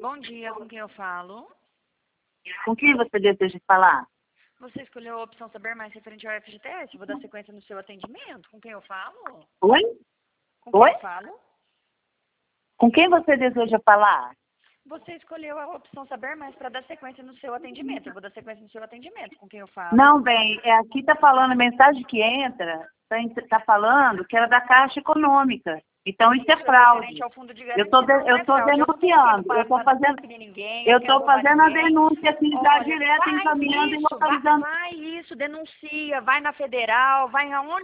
Bom dia, com quem eu falo? Com quem você deseja falar? Você escolheu a opção saber mais referente ao FGTS. Vou dar sequência no seu atendimento. Com quem eu falo? Oi? Com quem Oi? eu falo? Com quem você deseja falar? Você escolheu a opção saber mais para dar sequência no seu atendimento. Eu vou dar sequência no seu atendimento. Com quem eu falo? Não, bem, aqui está falando, a mensagem que entra, está falando que era da Caixa Econômica. Então isso é fraude. Referente ao fundo de Eu estou garantia, não é fraude. Eu não tô aqui denunciando, para eu estou fazendo, definir ninguém, eu não quero estou roubar fazendo a ninguém. denúncia aqui já Olha, direto, faz encaminhando e isso, localizando. vai isso, denuncia, vai na federal, vai aonde